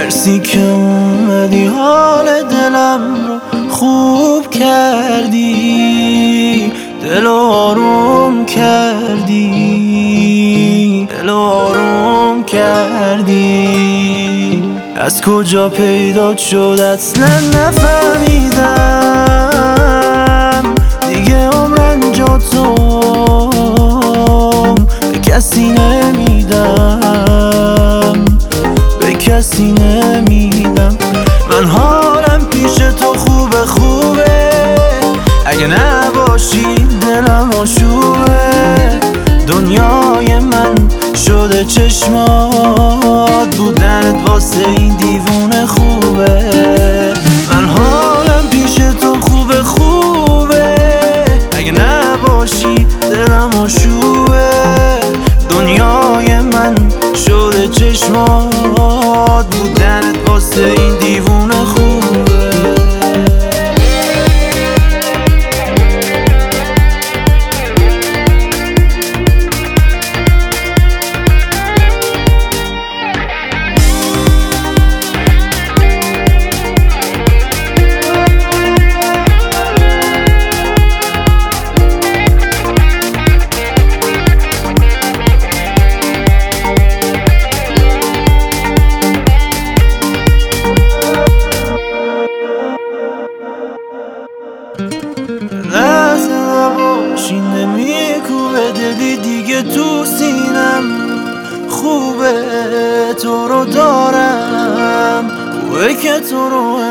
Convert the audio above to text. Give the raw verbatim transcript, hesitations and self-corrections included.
مرسی که اومدی حال دلم رو خوب کردی، دل آروم کردی، دل آروم کردی. از کجا پیدا شد اصلا نفهمیدم، دیگه عمرن جا تو به کسی نمیدم، به کسی نمیدم. من حالم پیش تو خوبه خوبه، اگه نباشی دلم آشوبه. دنیای من شده چشمات، بودنت واسه این دیوونه خوبه. من حالم پیش تو خوبه خوبه، اگه نباشی دلم آشوبه. دنیای من شده چشمات، بودنت واسه این دیوونه خوبه. لحظه نباشی نمیکوبه دلی دیگه تو سینم. خوبه تو رو دارم، خوبه که تو رو